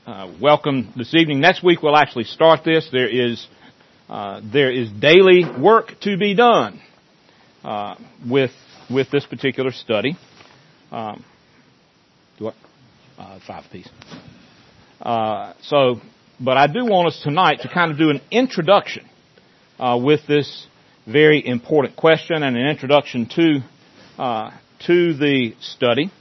welcome this evening. Next week we'll actually start this. There is daily work to be done with this particular study. 5 apiece. But I do want us tonight to kind of do an introduction with this very important question and an introduction to the study.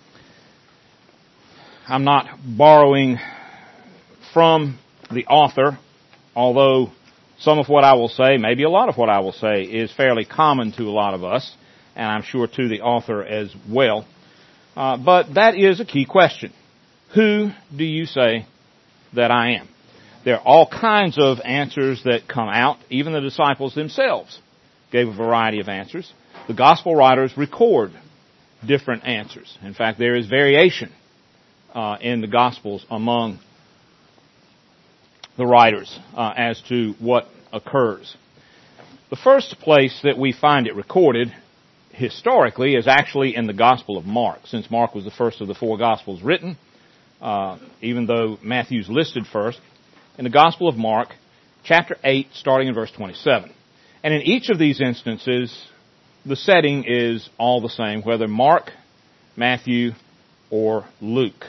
I'm not borrowing from the author, although some of what I will say, maybe a lot of what I will say, is fairly common to a lot of us, and I'm sure to the author as well. But that is a key question. Who do you say that I am? There are all kinds of answers that come out. Even the disciples themselves gave a variety of answers. The gospel writers record different answers. In fact, there is variation in the Gospels among the writers as to what occurs. The first place that we find it recorded historically is actually in the Gospel of Mark, since Mark was the first of the 4 Gospels written, even though Matthew's listed first. In the Gospel of Mark, chapter 8, starting in verse 27. And in each of these instances, the setting is all the same, whether Mark, Matthew, or Luke.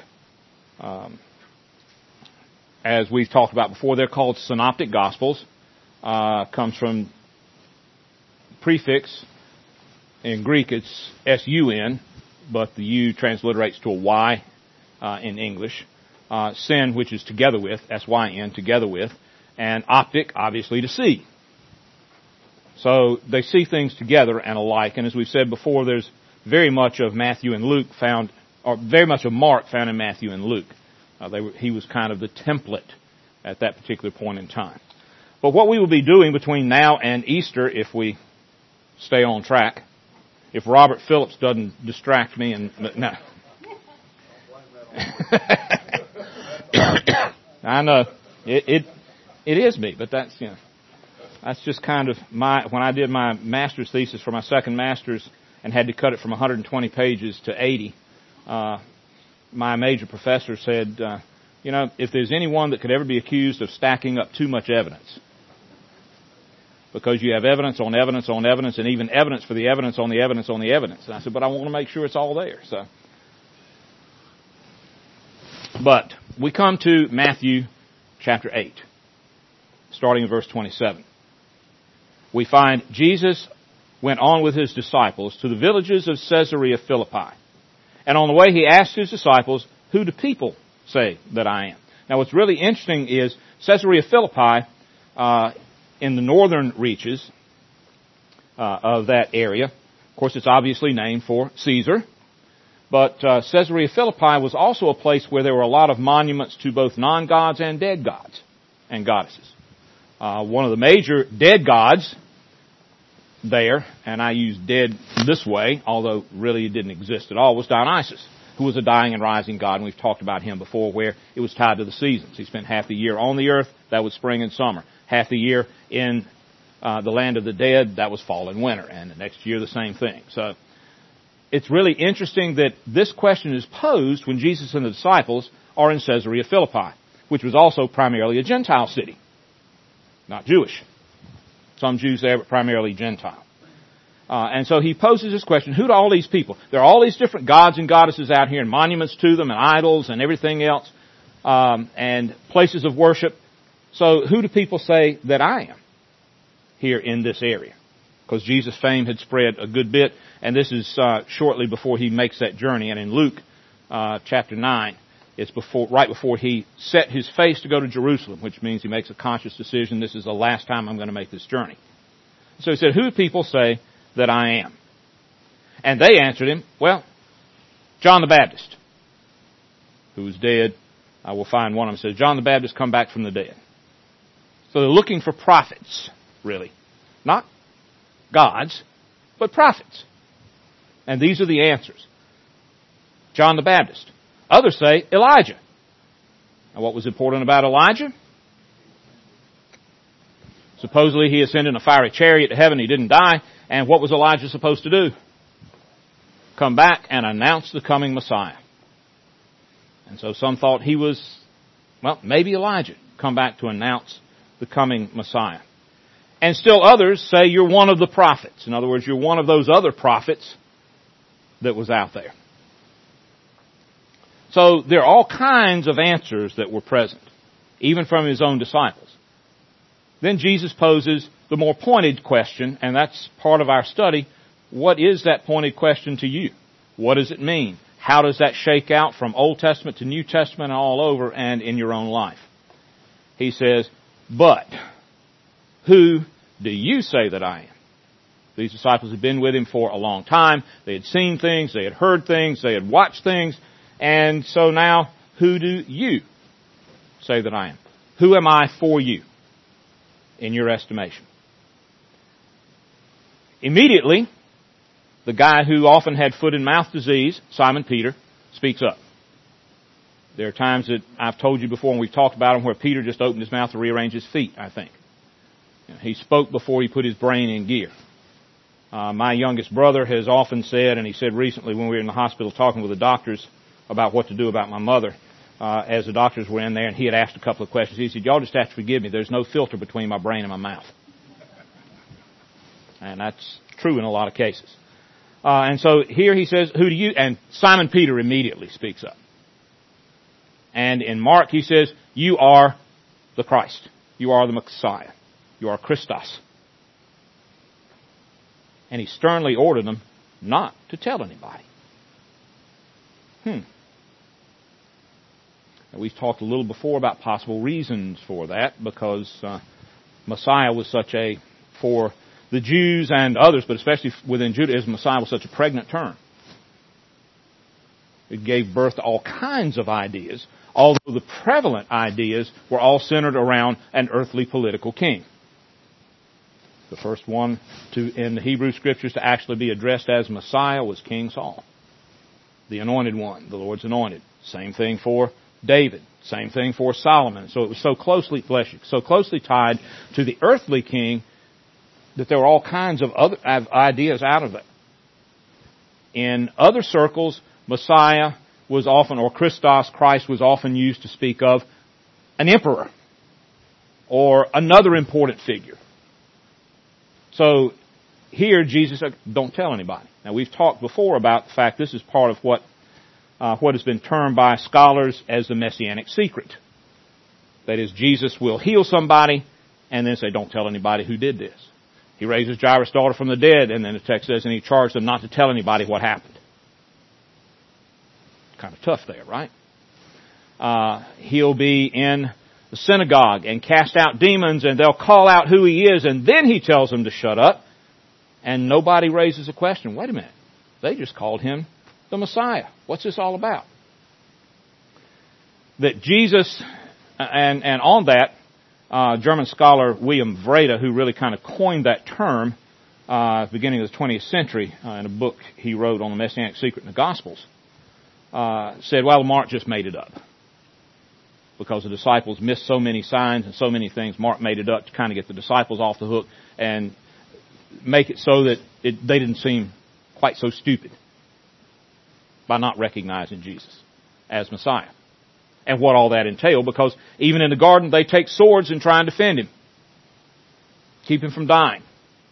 As we've talked about before, they're called synoptic gospels. Comes from prefix. In Greek, it's S-U-N, but the U transliterates to a Y in English. Sin, which is together with, S-Y-N, together with, and optic, obviously, to see. So they see things together and alike. And as we've said before, there's very much of Matthew and Luke found, or very much of Mark found in Matthew and Luke. He was kind of the template at that particular point in time. But what we will be doing between now and Easter, if we stay on track, if Robert Phillips doesn't distract me and no. I know it is me, but that's that's just kind of when I did my master's thesis for my second master's and had to cut it from 120 pages to 80. My major professor said, if there's anyone that could ever be accused of stacking up too much evidence, because you have evidence on evidence on evidence, and even evidence for the evidence on the evidence on the evidence. And I said, but I want to make sure it's all there. But we come to Matthew chapter 8, starting in verse 27. We find Jesus went on with his disciples to the villages of Caesarea Philippi. And on the way he asked his disciples, who do people say that I am? Now what's really interesting is Caesarea Philippi, in the northern reaches of that area, of course it's obviously named for Caesar, but Caesarea Philippi was also a place where there were a lot of monuments to both non-gods and dead gods and goddesses. One of the major dead gods there, and I use dead this way, although really it didn't exist at all, was Dionysus, who was a dying and rising god, and we've talked about him before, where it was tied to the seasons. He spent half the year on the earth, that was spring and summer. Half the year in the land of the dead, that was fall and winter, and the next year the same thing. So it's really interesting that this question is posed when Jesus and the disciples are in Caesarea Philippi, which was also primarily a Gentile city, not Jewish. Some Jews there, but primarily Gentile. And so he poses this question, who do all these people? There are all these different gods and goddesses out here and monuments to them and idols and everything else, and places of worship. So who do people say that I am here in this area? Because Jesus' fame had spread a good bit, and this is shortly before he makes that journey. And in Luke chapter 9, it's right before he set his face to go to Jerusalem, which means he makes a conscious decision, this is the last time I'm going to make this journey. So he said, who do people say that I am? And they answered him, well, John the Baptist, who was dead. I will find one of them says, John the Baptist come back from the dead. So they're looking for prophets, really. Not gods, but prophets. And these are the answers. John the Baptist. Others say Elijah. Now what was important about Elijah? Supposedly he ascended in a fiery chariot to heaven. He didn't die. And what was Elijah supposed to do? Come back and announce the coming Messiah. And so some thought he was well, maybe Elijah come back to announce the coming Messiah. And still others say you're one of the prophets. In other words, you're one of those other prophets that was out there. So there are all kinds of answers that were present, even from his own disciples. Then Jesus poses the more pointed question, and that's part of our study. What is that pointed question to you? What does it mean? How does that shake out from Old Testament to New Testament and all over and in your own life? He says, but who do you say that I am? These disciples had been with him for a long time. They had seen things, they had heard things, they had watched things. And so now, who do you say that I am? Who am I for you, in your estimation? Immediately, the guy who often had foot and mouth disease, Simon Peter, speaks up. There are times that I've told you before, and we've talked about them, where Peter just opened his mouth to rearrange his feet, I think. He spoke before he put his brain in gear. My youngest brother has often said, and he said recently when we were in the hospital talking with the doctors about what to do about my mother, as the doctors were in there, and he had asked a couple of questions. He said, y'all just have to forgive me. There's no filter between my brain and my mouth. And that's true in a lot of cases. And so here he says, who do you, and Simon Peter immediately speaks up. And in Mark he says, you are the Christ. You are the Messiah. You are Christos. And he sternly ordered them not to tell anybody. And we've talked a little before about possible reasons for that, because Messiah was such a, for the Jews and others, but especially within Judaism, Messiah was such a pregnant term. It gave birth to all kinds of ideas, although the prevalent ideas were all centered around an earthly political king. The first one in the Hebrew Scriptures to actually be addressed as Messiah was King Saul, the anointed one, the Lord's anointed. Same thing for David. Same thing for Solomon. So it was so closely tied to the earthly king that there were all kinds of other ideas out of it. In other circles, Messiah was often, or Christos, Christ, was often used to speak of an emperor or another important figure. So here Jesus said, don't tell anybody. Now we've talked before about the fact this is part of what has been termed by scholars as the Messianic secret. That is, Jesus will heal somebody and then say, don't tell anybody who did this. He raises Jairus' daughter from the dead, and then the text says, and he charged them not to tell anybody what happened. Kind of tough there, right? He'll be in the synagogue and cast out demons, and they'll call out who he is, and then he tells them to shut up, and nobody raises a question. Wait a minute. They just called him the Messiah. What's this all about? That Jesus, and on that, German scholar William Vrede, who really kind of coined that term at the beginning of the 20th century in a book he wrote on the Messianic secret in the Gospels, said, well, Mark just made it up. Because the disciples missed so many signs and so many things, Mark made it up to kind of get the disciples off the hook and make it so that they didn't seem quite so stupid by not recognizing Jesus as Messiah. And what all that entailed, because even in the garden they take swords and try and defend him. Keep him from dying.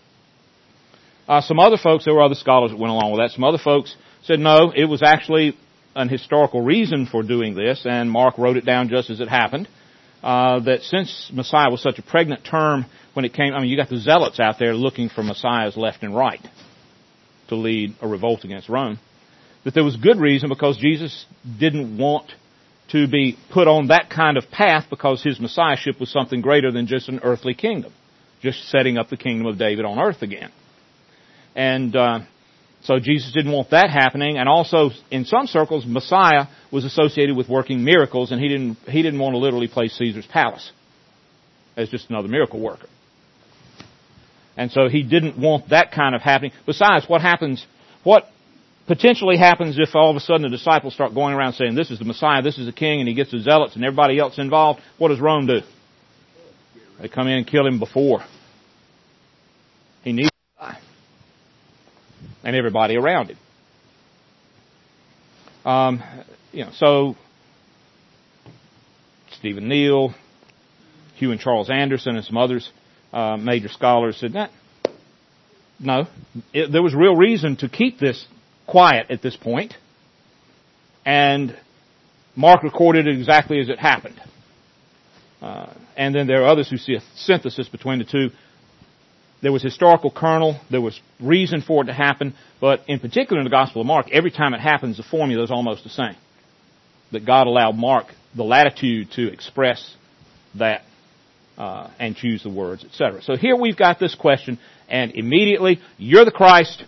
Some other folks, there were other scholars that went along with that, some other folks said no, it was actually an historical reason for doing this, and Mark wrote it down just as it happened, that since Messiah was such a pregnant term when it came, you got the zealots out there looking for Messiahs left and right to lead a revolt against Rome, that there was good reason because Jesus didn't want to be put on that kind of path because his Messiahship was something greater than just an earthly kingdom, just setting up the kingdom of David on earth again. And so Jesus didn't want that happening, and also in some circles Messiah was associated with working miracles, and he didn't want to literally place Caesar's palace as just another miracle worker. And so he didn't want that kind of happening. Besides, what potentially happens if all of a sudden the disciples start going around saying, this is the Messiah, this is the king, and he gets the zealots and everybody else involved? What does Rome do? They come in and kill him before he needs to die. And everybody around him. So Stephen Neal, Hugh and Charles Anderson, and some others, major scholars said that. No, there was real reason to keep this quiet at this point, and Mark recorded it exactly as it happened. And then there are others who see a synthesis between the two. There was historical kernel, there was reason for it to happen, but in particular in the Gospel of Mark, every time it happens, the formula is almost the same. That God allowed Mark the latitude to express that and choose the words, etc. So here we've got this question, and immediately, you're the Christ.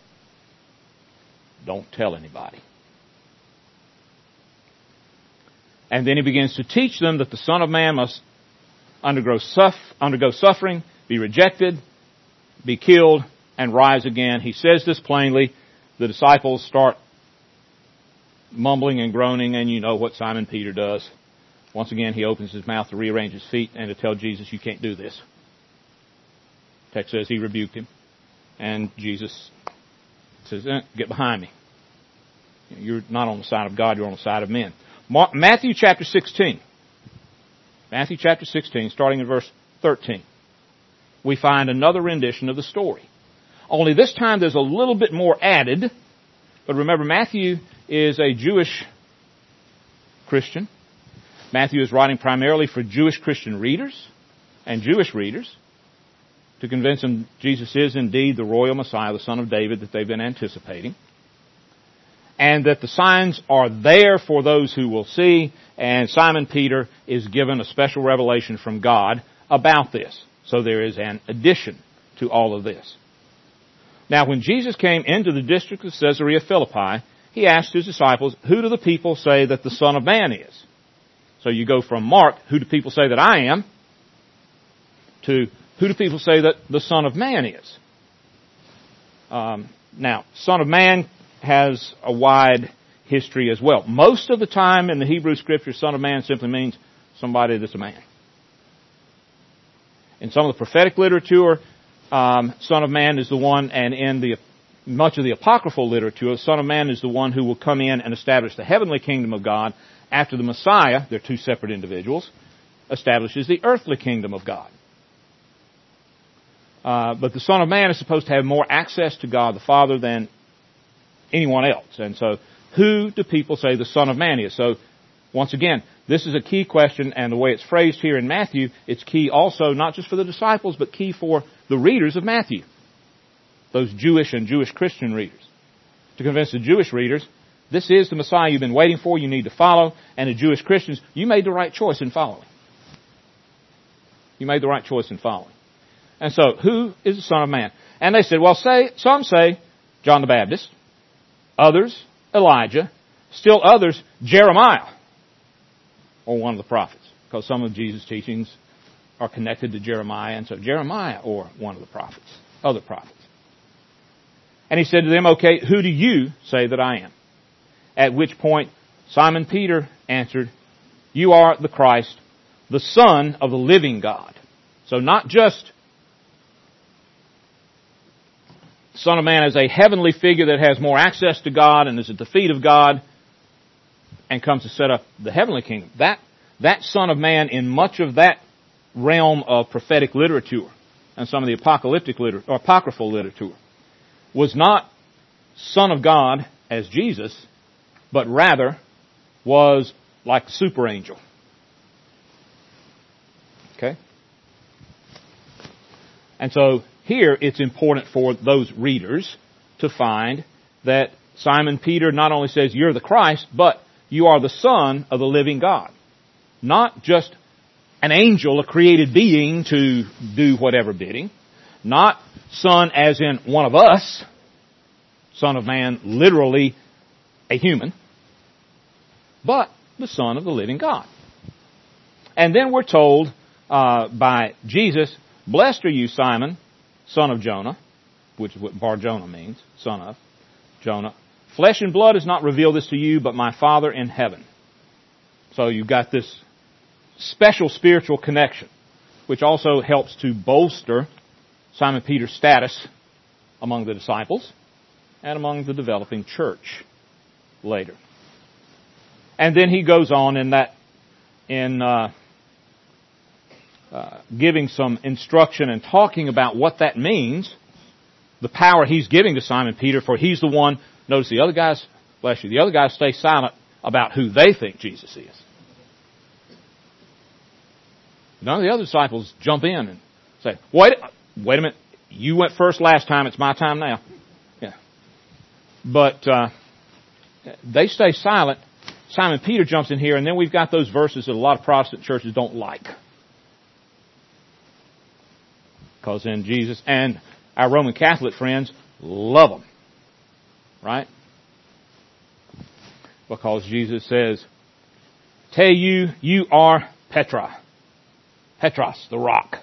Don't tell anybody. And then he begins to teach them that the Son of Man must undergo suffering, be rejected, be killed, and rise again. He says this plainly. The disciples start mumbling and groaning, and you know what Simon Peter does. Once again, he opens his mouth to rearrange his feet and to tell Jesus, you can't do this. The text says he rebuked him. And Jesus says, get behind me. You're not on the side of God, you're on the side of men. Matthew chapter 16. Matthew chapter 16, starting in verse 13. We find another rendition of the story. Only this time there's a little bit more added. But remember, Matthew is a Jewish Christian. Matthew is writing primarily for Jewish Christian readers and Jewish readers to convince them Jesus is indeed the royal Messiah, the Son of David that they've been anticipating. And that the signs are there for those who will see, and Simon Peter is given a special revelation from God about this. So there is an addition to all of this. Now, when Jesus came into the district of Caesarea Philippi, he asked his disciples, who do the people say that the Son of Man is? So you go from Mark, who do people say that I am, to who do people say that the Son of Man is? Now, Son of Man has a wide history as well. Most of the time in the Hebrew Scripture, Son of Man simply means somebody that's a man. In some of the prophetic literature, Son of Man is the one, and in much of the apocryphal literature, Son of Man is the one who will come in and establish the heavenly kingdom of God after the Messiah, they're two separate individuals, establishes the earthly kingdom of God. But the Son of Man is supposed to have more access to God the Father than anyone else. And so, who do people say the Son of Man is? So, once again, this is a key question, and the way it's phrased here in Matthew, it's key also not just for the disciples, but key for the readers of Matthew. Those Jewish and Jewish Christian readers. To convince the Jewish readers, this is the Messiah you've been waiting for, you need to follow. And the Jewish Christians, you made the right choice in following. You made the right choice in following. And so, who is the Son of Man? And they said, well, some say John the Baptist, others Elijah, still others Jeremiah, or one of the prophets. Because some of Jesus' teachings are connected to Jeremiah, and so Jeremiah or one of the prophets, other prophets. And he said to them, okay, who do you say that I am? At which point Simon Peter answered, you are the Christ, the Son of the living God. So not just Son of Man as a heavenly figure that has more access to God and is at the feet of God and comes to set up the heavenly kingdom. That Son of Man in much of that realm of prophetic literature and some of the apocalyptic literature, or apocryphal literature, was not Son of God as Jesus, but rather was like a super angel. Okay? And so here it's important for those readers to find that Simon Peter not only says you're the Christ, but you are the Son of the living God. Not just an angel, a created being to do whatever bidding. Not Son as in one of us. Son of Man, literally a human. But the Son of the living God. And then we're told by Jesus, blessed are you, Simon, son of Jonah, which is what Bar-Jonah means, son of Jonah. Flesh and blood has not revealed this to you, but my Father in heaven. So you've got this special spiritual connection, which also helps to bolster Simon Peter's status among the disciples and among the developing church later. And then he goes on in that giving some instruction and talking about what that means, the power he's giving to Simon Peter, for he's the one. Notice the other guys, bless you, the other guys stay silent about who they think Jesus is. None of the other disciples jump in and say, wait a minute, you went first last time, it's my time now. Yeah. But they stay silent. Simon Peter jumps in here, and then we've got those verses that a lot of Protestant churches don't like. Because then Jesus and our Roman Catholic friends love them. Right? Because Jesus says, tell you, you are Petra. Petros, the rock.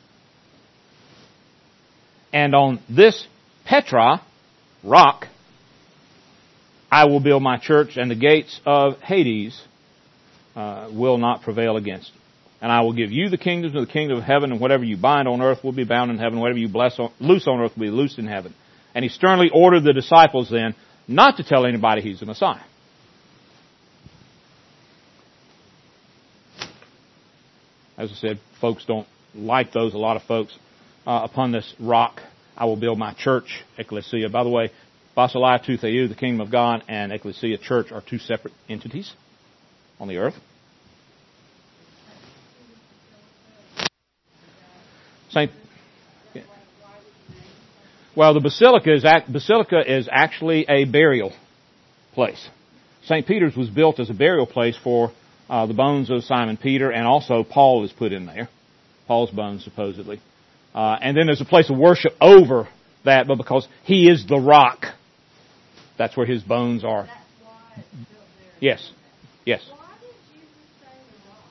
And on this Petra, rock, I will build my church, and the gates of Hades will not prevail against it. And I will give you the kingdoms of the kingdom of heaven, and whatever you bind on earth will be bound in heaven, whatever you loose on earth will be loosed in heaven. And he sternly ordered the disciples then not to tell anybody he's the Messiah. As I said, folks don't like those. A lot of folks, upon this rock, I will build my church, ecclesia. By the way, Basileia tou Theou, the kingdom of God, and ecclesia, church, are two separate entities on the earth. Well, the basilica is actually a burial place. St. Peter's was built as a burial place for the bones of Simon Peter, and also Paul is put in there. Paul's bones, supposedly. And then there's a place of worship over that, but because he is the rock, that's where his bones are. That's why it's built there. Yes. Yes. Why did Jesus say the rock?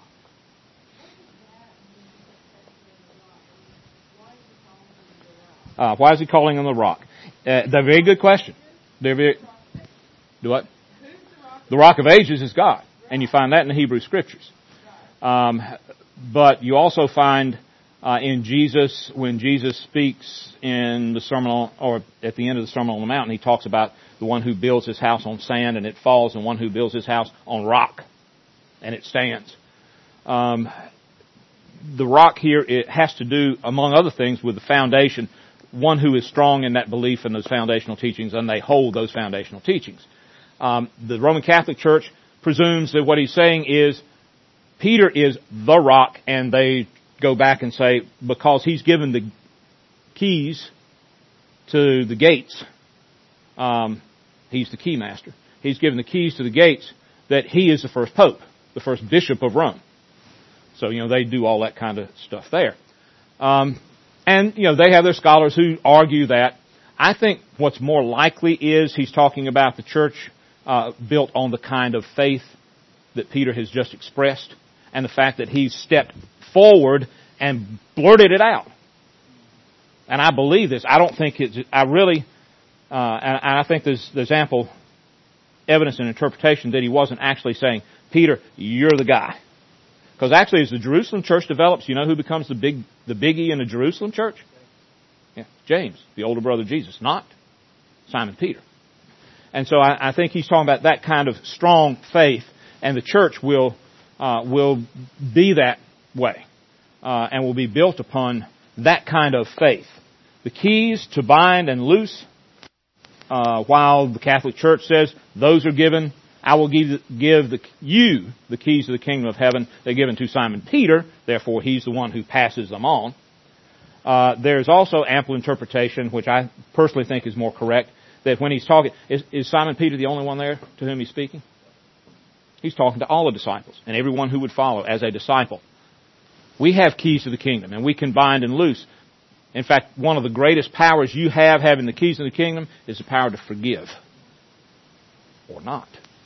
What is that? Why is he calling him the rock? Why is he calling him the rock? They're a very good question. They're very... Do what? Who's the rock? The rock of ages is God. And you find that in the Hebrew Scriptures. But you also find in Jesus, when Jesus speaks in the Sermon or at the end of the Sermon on the Mount, he talks about the one who builds his house on sand and it falls, and one who builds his house on rock and it stands. The rock here, it has to do, among other things, with the foundation, one who is strong in that belief in those foundational teachings, and they hold those foundational teachings. The Roman Catholic Church presumes that what he's saying is Peter is the rock, and they go back and say because he's given the keys to the gates, he's the key master. He's given the keys to the gates, that he is the first pope, the first bishop of Rome. So, they do all that kind of stuff there. And, they have their scholars who argue that. I think what's more likely is he's talking about the church built on the kind of faith that Peter has just expressed, and the fact that he's stepped forward and blurted it out. And I believe this. I don't think and I think there's ample evidence and interpretation that he wasn't actually saying, Peter, you're the guy. Because actually, as the Jerusalem church develops, you know who becomes the biggie in the Jerusalem church? Yeah, James, the older brother of Jesus, not Simon Peter. And so I think he's talking about that kind of strong faith, and the church will be that way, and will be built upon that kind of faith. The keys to bind and loose, while the Catholic Church says those are given, I will give you the keys of the kingdom of heaven. They're given to Simon Peter, therefore he's the one who passes them on. There's also ample interpretation, which I personally think is more correct, that when he's talking, is Simon Peter the only one there to whom he's speaking? He's talking to all the disciples and everyone who would follow as a disciple. We have keys to the kingdom, and we can bind and loose. In fact, one of the greatest powers you have, having the keys of the kingdom, is the power to forgive. Or not.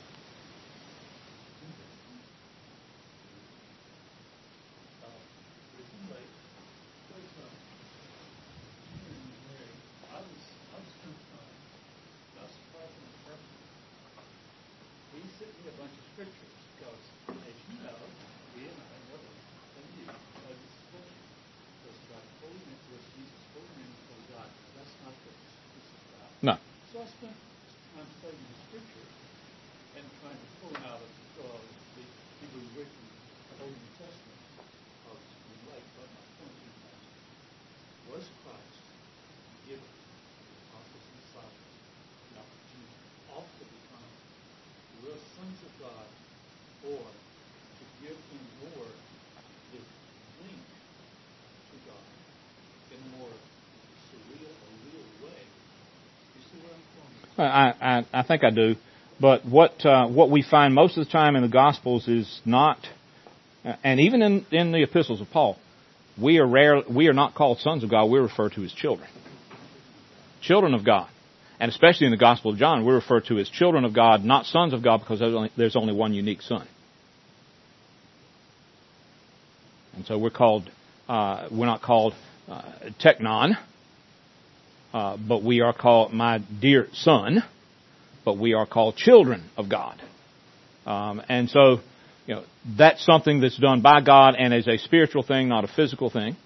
No. So I spent time studying the scripture and trying to pull out of the Hebrew written Old Testament is relate, but my point is that was Christ given the apostles and disciples the opportunity also to become real sons of God, or to give him more this link to God in a more surreal or real way? You see where I'm going? I think I do. But what we find most of the time in the Gospels is not, and even in the epistles of Paul, we are not called sons of God. We're referred to as children. Children of God. And especially in the Gospel of John, we're referred to as children of God, not sons of God, because there's only one unique son. And so we're not called teknon, but we are called my dear son, but we are called children of God. And so, that's something that's done by God and is a spiritual thing, not a physical thing.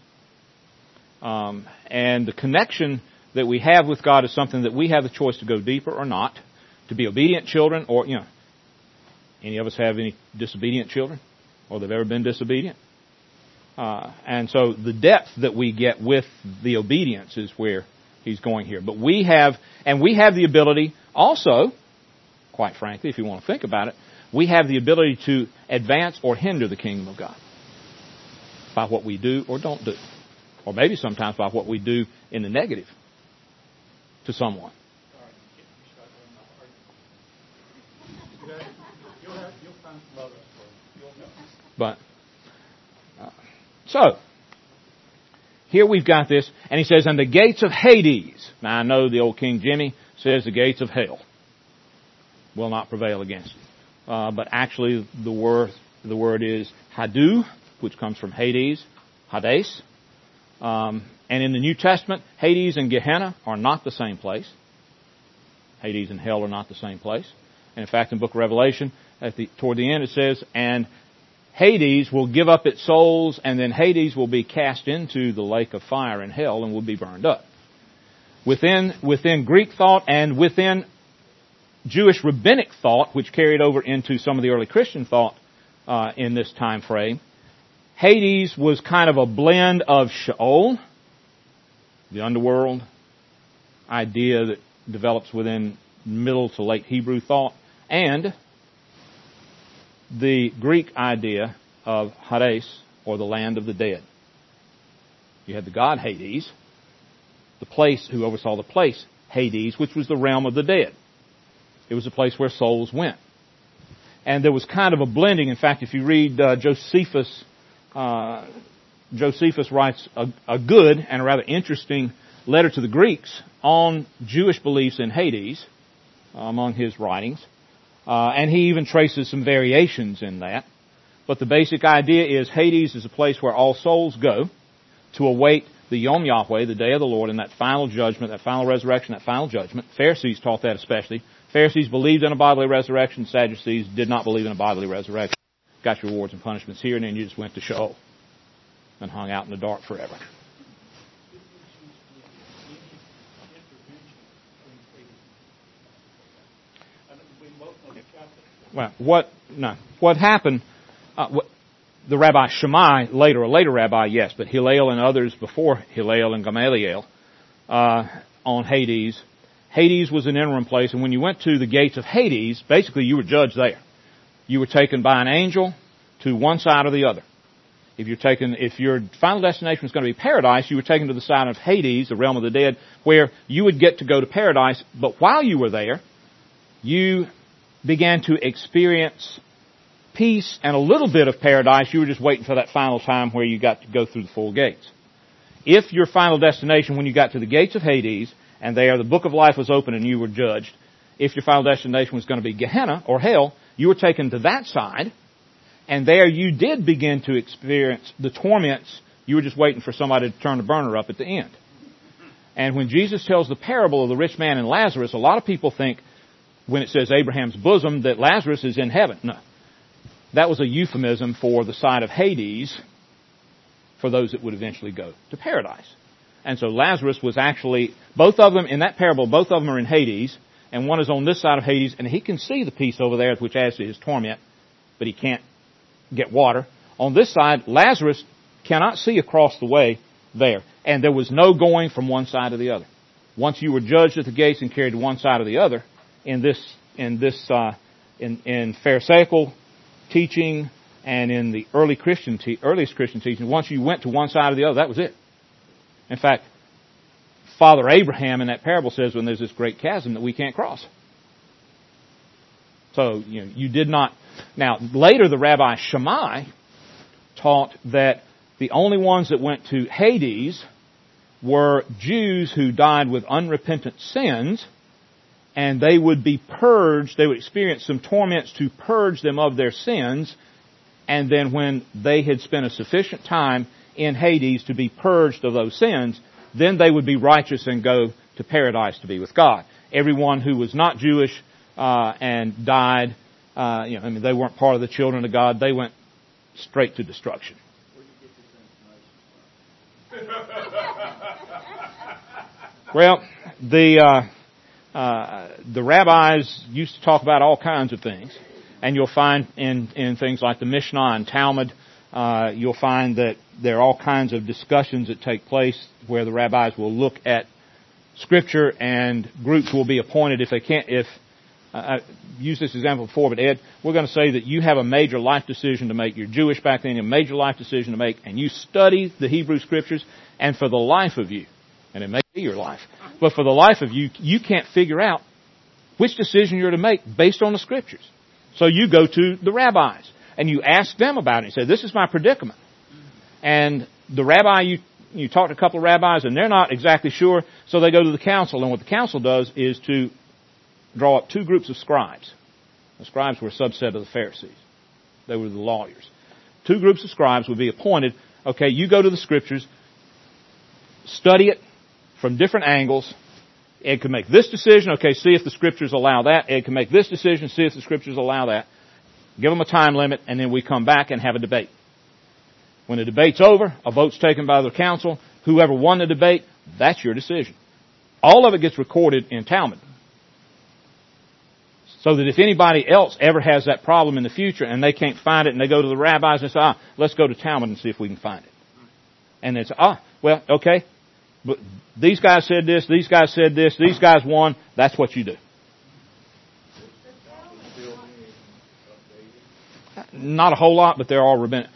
And the connection that we have with God is something that we have the choice to go deeper or not, to be obedient children, or, any of us have any disobedient children, or they've ever been disobedient? And so the depth that we get with the obedience is where he's going here. But we have the ability also, quite frankly, if you want to think about it, we have the ability to advance or hinder the kingdom of God by what we do or don't do. Or maybe sometimes by what we do in the negative to someone. You'll find some others for you'll know. But, so, here we've got this, and he says, and the gates of Hades. Now I know the old King Jimmy says the gates of hell will not prevail against it. But actually the word is Hadu, which comes from Hades, Hades. And in the New Testament, Hades and Gehenna are not the same place. Hades and hell are not the same place. And in fact, in the book of Revelation, toward the end it says, and Hades will give up its souls, and then Hades will be cast into the lake of fire in hell and will be burned up. Within Greek thought and within Jewish rabbinic thought, which carried over into some of the early Christian thought in this time frame, Hades was kind of a blend of Sheol, the underworld, idea that develops within middle to late Hebrew thought, and the Greek idea of Hades, or the land of the dead. You had the god Hades, the place who oversaw the place Hades, which was the realm of the dead. It was a place where souls went. And there was kind of a blending. In fact, if you read Josephus writes a good and a rather interesting letter to the Greeks on Jewish beliefs in Hades among his writings. And he even traces some variations in that. But the basic idea is Hades is a place where all souls go to await the Yom Yahweh, the day of the Lord, and that final judgment, that final resurrection, that final judgment. Pharisees taught that especially. Pharisees believed in a bodily resurrection. Sadducees did not believe in a bodily resurrection. Got your rewards and punishments here, and then you just went to Sheol and hung out in the dark forever. Well, what happened, the Rabbi Shammai, a later rabbi, yes, but Hillel and others before Hillel and Gamaliel, on Hades. Hades was an interim place, and when you went to the gates of Hades, basically you were judged there. You were taken by an angel to one side or the other. If your final destination was going to be paradise, you were taken to the side of Hades, the realm of the dead, where you would get to go to paradise, but while you were there, you began to experience peace and a little bit of paradise. You were just waiting for that final time where you got to go through the full gates. If your final destination, when you got to the gates of Hades, and there the book of life was open and you were judged, if your final destination was going to be Gehenna or hell, you were taken to that side, and there you did begin to experience the torments. You were just waiting for somebody to turn the burner up at the end. And when Jesus tells the parable of the rich man and Lazarus, a lot of people think when it says Abraham's bosom that Lazarus is in heaven. No. That was a euphemism for the side of Hades for those that would eventually go to paradise. And so Lazarus was actually, both of them in that parable, both of them are in Hades, and one is on this side of Hades, and he can see the piece over there which adds to his torment, but he can't get water. On this side, Lazarus cannot see across the way there. And there was no going from one side to the other. Once you were judged at the gates and carried to one side or the other, in Pharisaical teaching and in the earliest Christian teaching, once you went to one side or the other, that was it. In fact, Father Abraham in that parable says when there's this great chasm that we can't cross. So, you did not. Now, later the Rabbi Shammai taught that the only ones that went to Hades were Jews who died with unrepentant sins, and they would be purged, they would experience some torments to purge them of their sins, and then when they had spent a sufficient time in Hades to be purged of those sins, then they would be righteous and go to paradise to be with God. Everyone who was not Jewish and died, they weren't part of the children of God, they went straight to destruction. Well, the rabbis used to talk about all kinds of things, and you'll find in things like the Mishnah and Talmud, you'll find that there are all kinds of discussions that take place where the rabbis will look at Scripture, and groups will be appointed if they can't. I've used this example before, but Ed, we're going to say that you have a major life decision to make. You're Jewish back then, you have a major life decision to make, and you study the Hebrew Scriptures, and for the life of you, and it may be your life, but for the life of you, you can't figure out which decision you're to make based on the Scriptures. So you go to the rabbis, and you ask them about it. You say, this is my predicament. And the rabbi, you talk to a couple of rabbis, and they're not exactly sure, so they go to the council, and what the council does is to draw up two groups of scribes. The scribes were a subset of the Pharisees. They were the lawyers. Two groups of scribes would be appointed. Okay, you go to the Scriptures, study it from different angles. Ed can make this decision. Okay, see if the Scriptures allow that. Ed can make this decision, see if the Scriptures allow that. Give them a time limit, and then we come back and have a debate. When the debate's over, a vote's taken by the council. Whoever won the debate, that's your decision. All of it gets recorded in Talmud. So that if anybody else ever has that problem in the future and they can't find it and they go to the rabbis and say, let's go to Talmud and see if we can find it. And it's, well, okay, but these guys said this, these guys said this, these guys won, that's what you do. Not a whole lot, but there are rabbinic.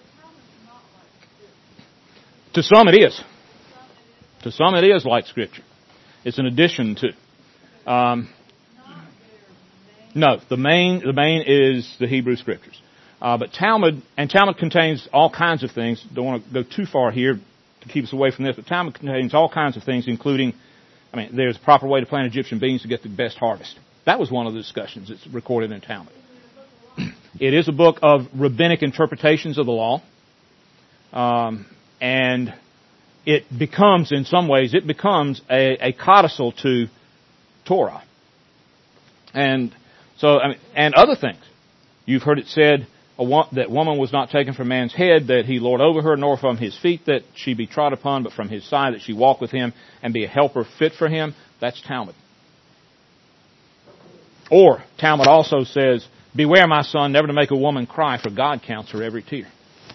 To some it is. To some it is like Scripture. It's an addition to. No, the main is the Hebrew Scriptures. But Talmud contains all kinds of things. Don't want to go too far here to keep us away from this, but Talmud contains all kinds of things, including, there's a proper way to plant Egyptian beans to get the best harvest. That was one of the discussions that's recorded in Talmud. It is a book of rabbinic interpretations of the law. And it becomes, in some ways, a codicil to Torah. And so, and other things. You've heard it said that woman was not taken from man's head, that he lord over her, nor from his feet that she be trod upon, but from his side that she walk with him and be a helper fit for him. That's Talmud. Or Talmud also says, beware, my son, never to make a woman cry, for God counts her every tear.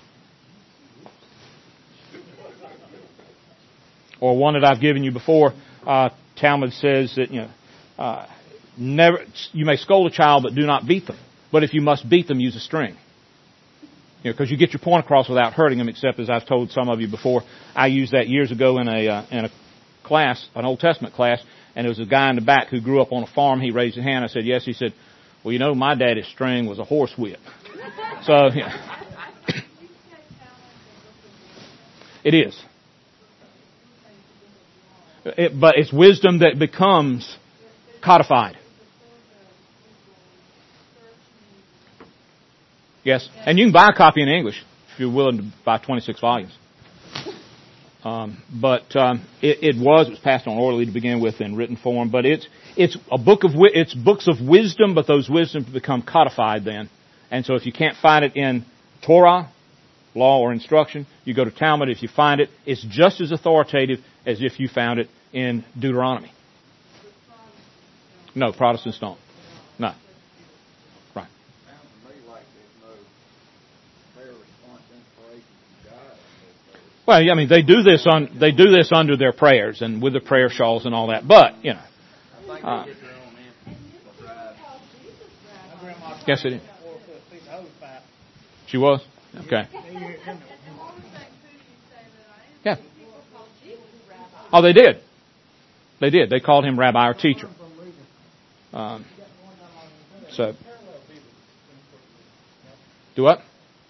Or one that I've given you before, Talmud says that, never, you may scold a child, but do not beat them. But if you must beat them, use a string. Because you get your point across without hurting them, except as I've told some of you before, I used that years ago in a class, an Old Testament class, and there was a guy in the back who grew up on a farm. He raised his hand. I said, yes. He said, well, my daddy's string was a horse whip. So, it is. But it's wisdom that becomes codified. Yes, and you can buy a copy in English if you're willing to buy 26 volumes. But it was passed on orally to begin with in written form. But it's books of wisdom, but those wisdoms become codified then. And so if you can't find it in Torah, law or instruction, you go to Talmud. If you find it, it's just as authoritative as if you found it in Deuteronomy. No, Protestants don't. No. Right. Sounds to me like there's no fair response Well, I mean, they do this under their prayers and with the prayer shawls and all that. But you know, I think they get their own anthem. Right. My grandma yes, it is. 4 foot feet hose pipe. She was okay. Yeah. Oh, they did. They did. They called him Rabbi or teacher. So, do what?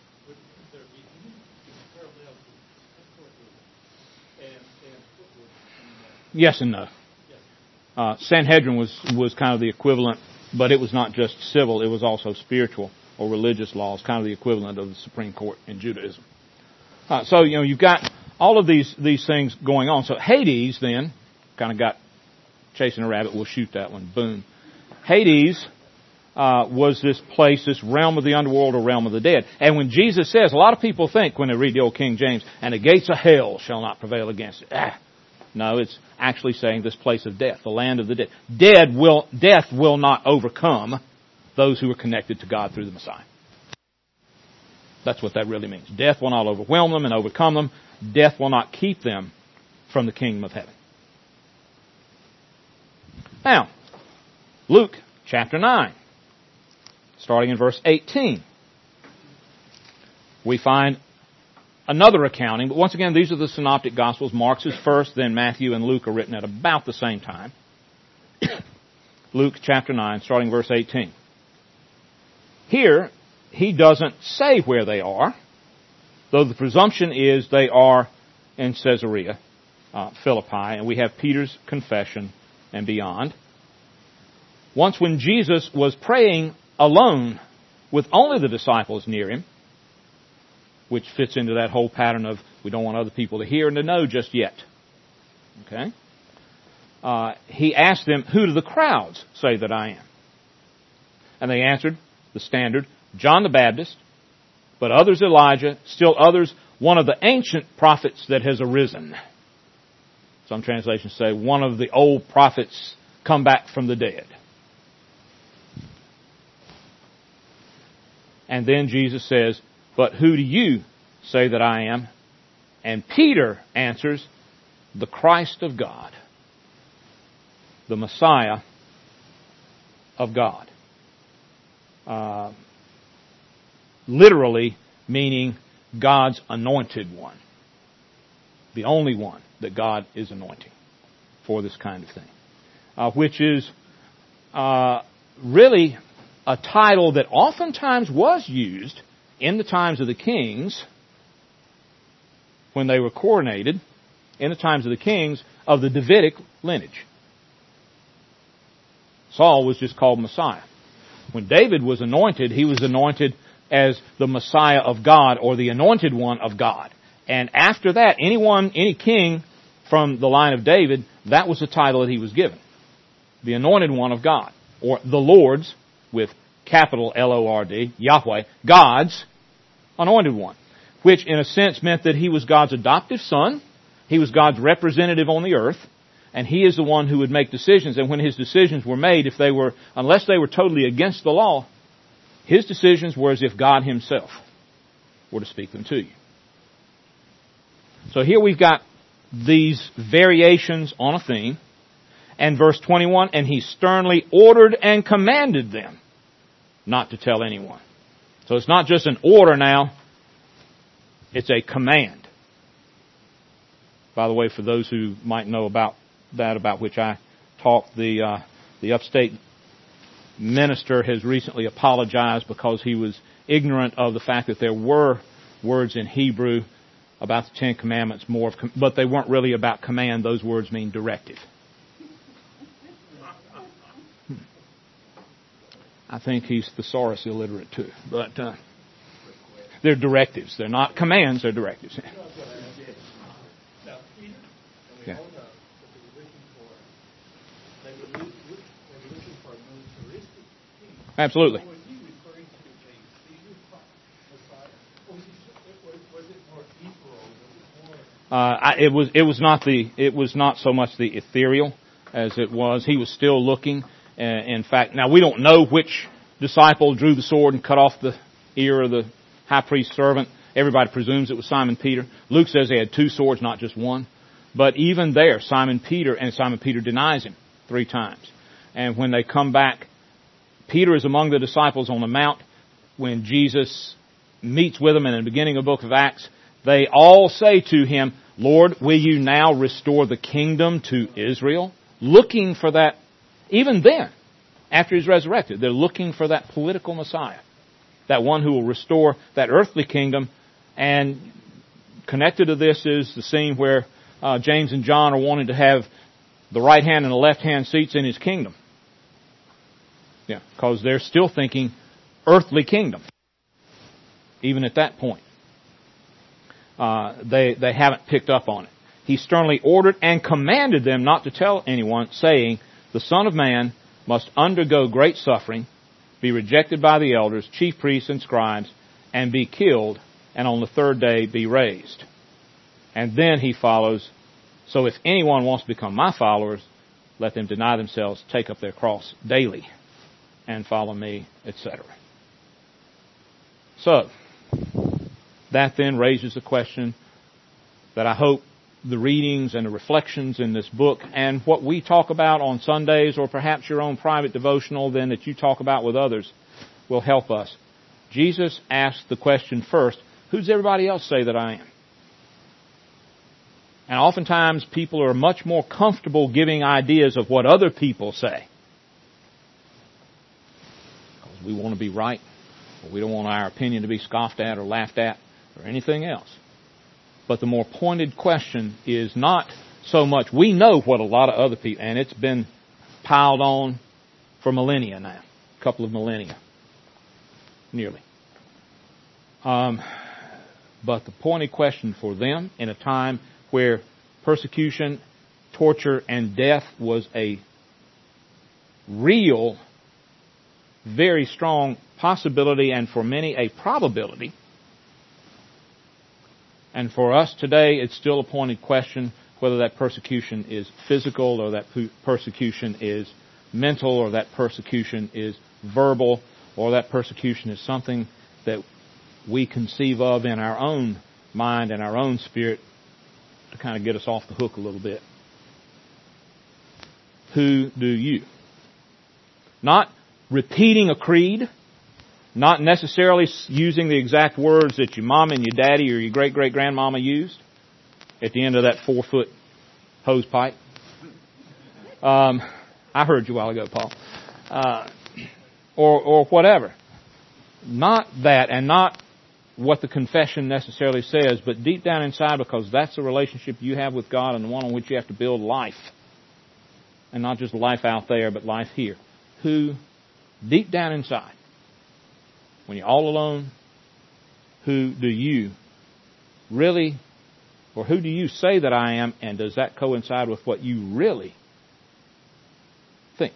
Yes and no. Sanhedrin was kind of the equivalent, but it was not just civil; it was also spiritual or religious laws, kind of the equivalent of the Supreme Court in Judaism. So you know you've got all of these things going on. So Hades then kind of got chasing a rabbit. We'll shoot that one. Boom. Hades was this place, this realm of the underworld or realm of the dead. And when Jesus says, a lot of people think when they read the old King James, and the gates of hell shall not prevail against it. No, it's actually saying this place of death, the land of the dead. Death will not overcome those who are connected to God through the Messiah. That's what that really means. Death will not overwhelm them and overcome them. Death will not keep them from the kingdom of heaven. Now, Luke chapter 9, starting in verse 18. We find another accounting, but once again, these are the synoptic gospels. Mark's is first, then Matthew and Luke are written at about the same time. Luke chapter 9, starting verse 18. Here, he doesn't say where they are, though the presumption is they are in Caesarea Philippi, and we have Peter's confession and beyond. Once when Jesus was praying alone with only the disciples near him, which fits into that whole pattern of we don't want other people to hear and to know just yet. Okay? He asked them, who do the crowds say that I am? And they answered, the standard, John the Baptist, but others Elijah, still others one of the ancient prophets that has arisen. Some translations say one of the old prophets come back from the dead. And then Jesus says, but who do you say that I am? And Peter answers, the Christ of God, the Messiah of God. Literally meaning God's anointed one. The only one that God is anointing for this kind of thing. Which is really a title that oftentimes was used in the times of the kings when they were coronated, in the times of the kings of the Davidic lineage. Saul was just called Messiah. When David was anointed, he was anointed as the Messiah of God or the anointed one of God. And after that, any king from the line of David, that was the title that he was given. The anointed one of God. Or the Lord's, with capital L-O-R-D, Yahweh, God's anointed one. Which in a sense meant that he was God's adoptive son. He was God's representative on the earth. And he is the one who would make decisions. And when his decisions were made, unless they were totally against the law, his decisions were as if God himself were to speak them to you. So here we've got these variations on a theme. And verse 21, and he sternly ordered and commanded them not to tell anyone. So it's not just an order now, it's a command. By the way, for those who might know about that, about which I talked, the upstate minister has recently apologized because he was ignorant of the fact that there were words in Hebrew about the Ten Commandments, but they weren't really about command. Those words mean directive. I think he's thesaurus illiterate too, but they're directives. They're not commands, they're directives. Yeah. Absolutely. It was not so much the ethereal as it was. He was still looking. In fact, now we don't know which disciple drew the sword and cut off the ear of the high priest's servant Everybody presumes it was Simon Peter. Luke says they had 2 swords, not just one. But even there, Simon Peter denies him 3 times. And when they come back, Peter is among the disciples on the mount. When Jesus meets with them in the beginning of the book of Acts, they all say to him, Lord, will you now restore the kingdom to Israel? Looking for that, even then, after he's resurrected, they're looking for that political Messiah. That one who will restore that earthly kingdom. And connected to this is the scene where James and John are wanting to have the right hand and the left hand seats in his kingdom. Yeah, because they're still thinking earthly kingdom. Even at that point. They haven't picked up on it. He sternly ordered and commanded them not to tell anyone, saying, the Son of Man must undergo great suffering, be rejected by the elders, chief priests and scribes, and be killed, and on the 3rd day be raised. And then he follows, so if anyone wants to become my followers, let them deny themselves, take up their cross daily, and follow me, etc. So, that then raises the question that I hope the readings and the reflections in this book and what we talk about on Sundays or perhaps your own private devotional then that you talk about with others will help us. Jesus asked the question first, who does everybody else say that I am? And oftentimes people are much more comfortable giving ideas of what other people say. Because we want to be right, or we don't want our opinion to be scoffed at or laughed at or anything else. But the more pointed question is not so much, we know what a lot of other people, and it's been piled on for millennia now, a couple of millennia, nearly. But the pointed question for them in a time where persecution, torture, and death was a real, very strong possibility and for many a probability. And for us today, it's still a pointed question whether that persecution is physical or that persecution is mental or that persecution is verbal or that persecution is something that we conceive of in our own mind and our own spirit to kind of get us off the hook a little bit. Who do you? Not repeating a creed, not necessarily using the exact words that your mama and your daddy or your great-great-grandmama used at the end of that 4-foot hose pipe. I heard you a while ago, Paul. Or whatever. Not that, and not what the confession necessarily says, but deep down inside, because that's the relationship you have with God and the one on which you have to build life. And not just life out there, but life here. Who, deep down inside, when you're all alone, who do you really, or who do you say that I am, and does that coincide with what you really think?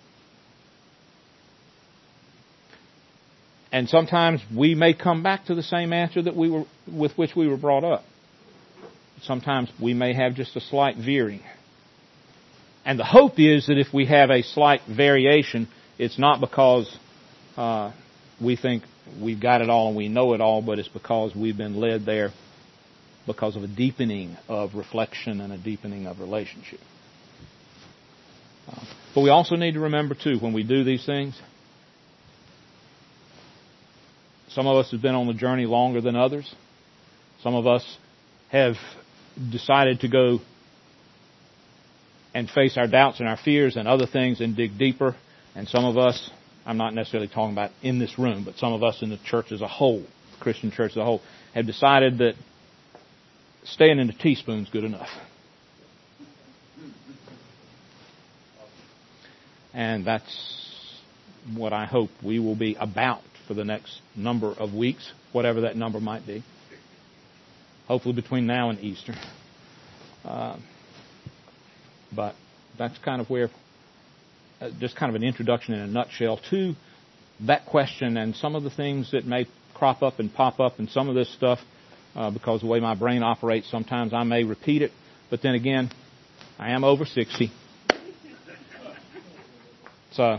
And sometimes we may come back to the same answer that with which we were brought up. Sometimes we may have just a slight veering. And the hope is that if we have a slight variation, it's not because we think we've got it all and we know it all, but it's because we've been led there because of a deepening of reflection and a deepening of relationship. But we also need to remember, too, when we do these things, some of us have been on the journey longer than others. Some of us have decided to go and face our doubts and our fears and other things and dig deeper. And some of us, I'm not necessarily talking about in this room, but some of us in the church as a whole, the Christian church as a whole, have decided that staying in the teaspoon's good enough. And that's what I hope we will be about for the next number of weeks, whatever that number might be. Hopefully between now and Easter. But that's kind of where, just kind of an introduction in a nutshell to that question and some of the things that may crop up and pop up and some of this stuff, because the way my brain operates, sometimes I may repeat it. But then again, I am over 60. So,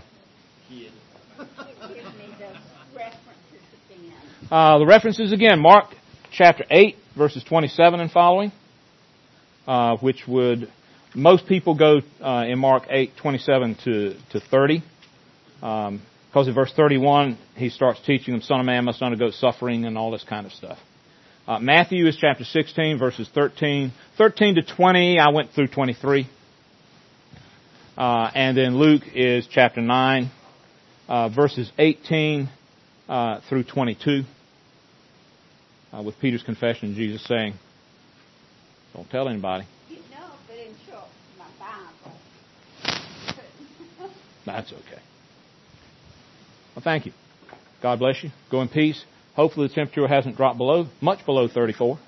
Give me those references again. the references again, Mark chapter 8, verses 27 and following, which would, most people go in Mark 8, 27 to 30. Because in verse 31, he starts teaching them, Son of Man must undergo suffering and all this kind of stuff. Matthew is chapter 16, verses 13 to 20. I went through 23. And then Luke is chapter 9, verses 18 through 22. With Peter's confession, Jesus saying, don't tell anybody. You know, but in short, my Bible. That's okay. Well, thank you. God bless you. Go in peace. Hopefully the temperature hasn't dropped much below 34.